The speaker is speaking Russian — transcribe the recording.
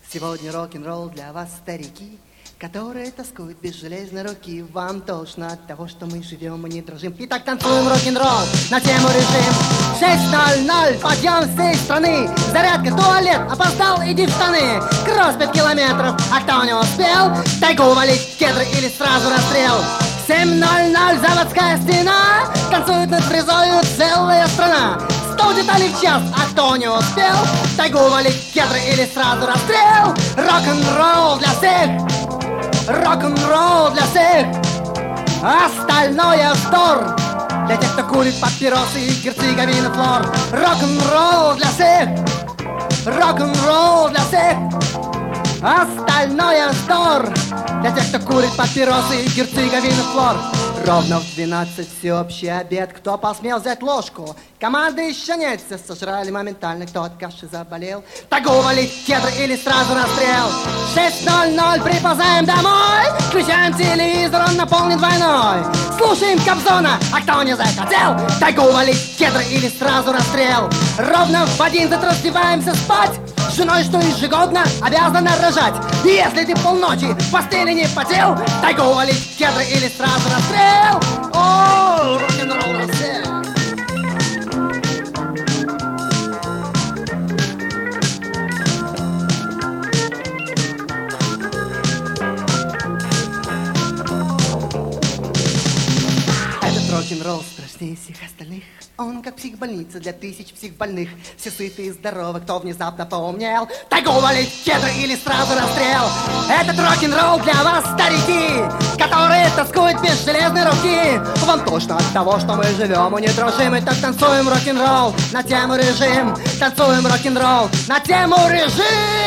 Сегодня рок-н-ролл для вас, старики, которые тоскуют без железной руки. Вам тошно от того, что мы живем и не дрожим. Итак, танцуем рок-н-ролл на тему режим. 6:00, подъем всей страны. Зарядка, туалет, опоздал, иди в штаны. Кросс 5 километров, а кто не успел? Тайгу валить, кедры или сразу расстрел. 7:00, заводская стена. Танцует над фрезою целая страна. 100 деталей в час, а кто не успел? Тайгу валить, кедры или сразу расстрел. Рок-н-ролл для всех. Рок-н-ролл для всех. Остальное вздор для тех, кто курит папиросы и герцеговина флор. Рок-н-ролл для всех. Рок-н-ролл для всех. Остальное вздор для тех, кто курит папиросы и герцеговина флор. Ровно в 12 всеобщий обед. Кто посмел взять ложку? Команды еще нет, все сожрали моментально. Кто от каши заболел? Тайгу валить, кедры или сразу расстрел. 6:00, приползаем домой. Включаем телевизор, он наполнен двойной. Слушаем Кобзона, а кто не захотел? Тайгу валить, кедры или сразу расстрел. Ровно в 11 раздеваемся спать. С женой, что ежегодно обязана рожать. И если ты полночи в постели не потел, тайгу валить, кедры или сразу расстрел. О, рок-н-ролл расстрел. Этот рок-н-ролл страшнее всех остальных. Он как психбольница для тысяч психбольных. Все сыты и здоровы, кто внезапно поумнел. Тайгу валить, кедры или сразу расстрел. Этот рок-н-ролл для вас, старики, которые тоскуют без железной руки. Вам тошно от того, что мы живем и не дрожим. И так танцуем рок-н-ролл на тему режим. Танцуем рок-н-ролл на тему режим.